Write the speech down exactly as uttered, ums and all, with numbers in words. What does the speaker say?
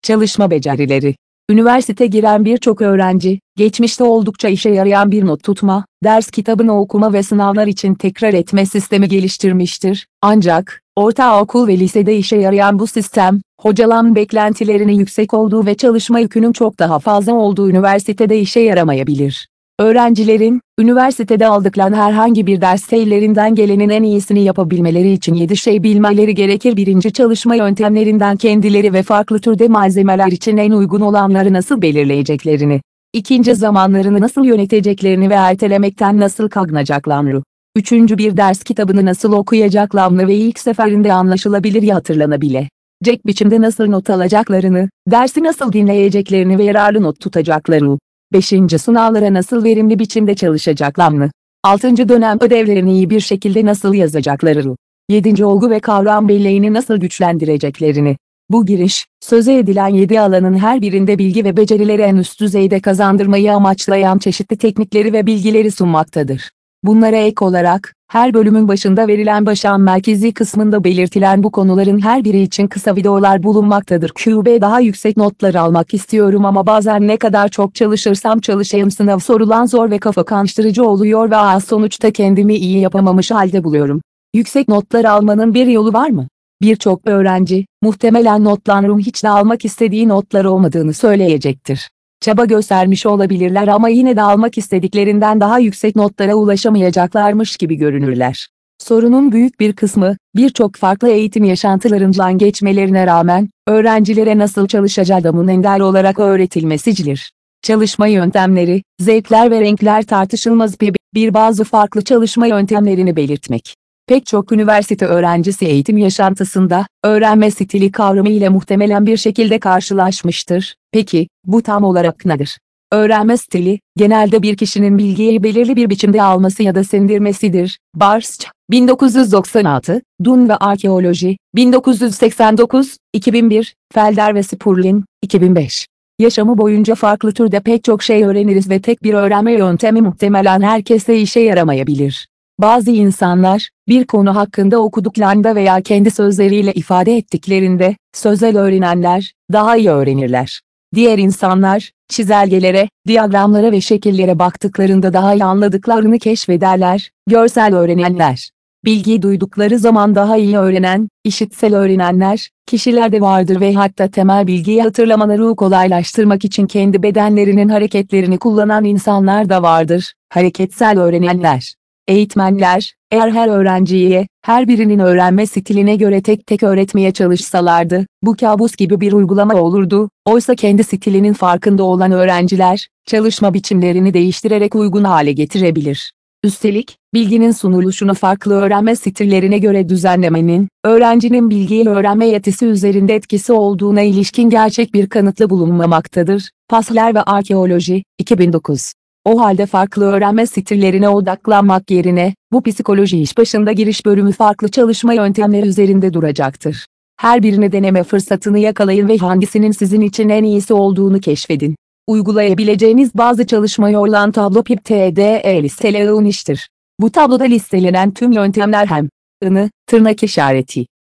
Çalışma becerileri. Üniversite giren birçok öğrenci, geçmişte oldukça işe yarayan bir not tutma, ders kitabını okuma ve sınavlar için tekrar etme sistemi geliştirmiştir. Ancak, ortaokul ve lisede işe yarayan bu sistem, hocaların beklentilerinin yüksek olduğu ve çalışma yükünün çok daha fazla olduğu üniversitede işe yaramayabilir. Öğrencilerin, üniversitede aldıkları herhangi bir derste ellerinden gelenin en iyisini yapabilmeleri için yedi şey bilmeleri gerekir. Birinci Çalışma yöntemlerinden kendileri ve farklı türde malzemeler için en uygun olanları nasıl belirleyeceklerini. İkinci Zamanlarını nasıl yöneteceklerini ve ertelemekten nasıl kaçınacaklarını. Üçüncü Bir ders kitabını nasıl okuyacaklarını ve ilk seferinde anlaşılabilir ya hatırlanabilecek biçimde nasıl not alacaklarını, dersi nasıl dinleyeceklerini ve yararlı not tutacaklarını. Beşinci Sınavlara nasıl verimli biçimde çalışacaklarını. Altıncı Dönem ödevlerini iyi bir şekilde nasıl yazacaklarını. Yedinci Olgu ve kavram belleğini nasıl güçlendireceklerini. Bu giriş, söze edilen yedi alanın her birinde bilgi ve becerileri en üst düzeyde kazandırmayı amaçlayan çeşitli teknikleri ve bilgileri sunmaktadır. Bunlara ek olarak, her bölümün başında verilen başağın merkezi kısmında belirtilen bu konuların her biri için kısa videolar bulunmaktadır. Q B Daha yüksek notlar almak istiyorum ama bazen ne kadar çok çalışırsam çalışayım sınav sorulan zor ve kafa karıştırıcı oluyor ve az sonuçta kendimi iyi yapamamış halde buluyorum. Yüksek notlar almanın bir yolu var mı? Birçok öğrenci, muhtemelen notların hiç de almak istediği notlar olmadığını söyleyecektir. Çaba göstermiş olabilirler ama yine de almak istediklerinden daha yüksek notlara ulaşamayacaklarmış gibi görünürler. Sorunun büyük bir kısmı, birçok farklı eğitim yaşantılarından geçmelerine rağmen, öğrencilere nasıl çalışacağının engel olarak öğretilmesidir. Çalışma yöntemleri, zevkler ve renkler tartışılmaz bir, bir bazı farklı çalışma yöntemlerini belirtmek. Pek çok üniversite öğrencisi eğitim yaşantısında, öğrenme stili kavramı ile muhtemelen bir şekilde karşılaşmıştır. Peki, bu tam olarak nedir? Öğrenme stili, genelde bir kişinin bilgiyi belirli bir biçimde alması ya da sindirmesidir. Bartsch, bin dokuz yüz doksan altı, Dunn ve Arkeoloji, bin dokuz yüz seksen dokuz, iki bin bir, Felder ve Spurlin, iki bin beş. Yaşamı boyunca farklı türde pek çok şey öğreniriz ve tek bir öğrenme yöntemi muhtemelen herkese işe yaramayabilir. Bazı insanlar, bir konu hakkında okuduklarında veya kendi sözleriyle ifade ettiklerinde, sözel öğrenenler, daha iyi öğrenirler. Diğer insanlar, çizelgelere, diyagramlara ve şekillere baktıklarında daha iyi anladıklarını keşfederler, görsel öğrenenler. Bilgiyi duydukları zaman daha iyi öğrenen, işitsel öğrenenler, kişilerde vardır ve hatta temel bilgiyi hatırlamaları kolaylaştırmak için kendi bedenlerinin hareketlerini kullanan insanlar da vardır, hareketsel öğrenenler. Eğitmenler, eğer her öğrenciye, her birinin öğrenme stiline göre tek tek öğretmeye çalışsalardı, bu kabus gibi bir uygulama olurdu. Oysa kendi stilinin farkında olan öğrenciler, çalışma biçimlerini değiştirerek uygun hale getirebilir. Üstelik, bilginin sunuluşunu farklı öğrenme stillerine göre düzenlemenin, öğrencinin bilgiyi öğrenme yetisi üzerinde etkisi olduğuna ilişkin gerçek bir kanıtla bulunmamaktadır. Pasler ve Arkeoloji, iki bin dokuz. O halde farklı öğrenme stillerine odaklanmak yerine, bu psikoloji iş başında giriş bölümü farklı çalışma yöntemleri üzerinde duracaktır. Her birini deneme fırsatını yakalayın ve hangisinin sizin için en iyisi olduğunu keşfedin. Uygulayabileceğiniz bazı çalışma olan tablo P I B T D E listeleyen iştir. Bu tabloda listelenen tüm yöntemler hem ını, tırnak işareti,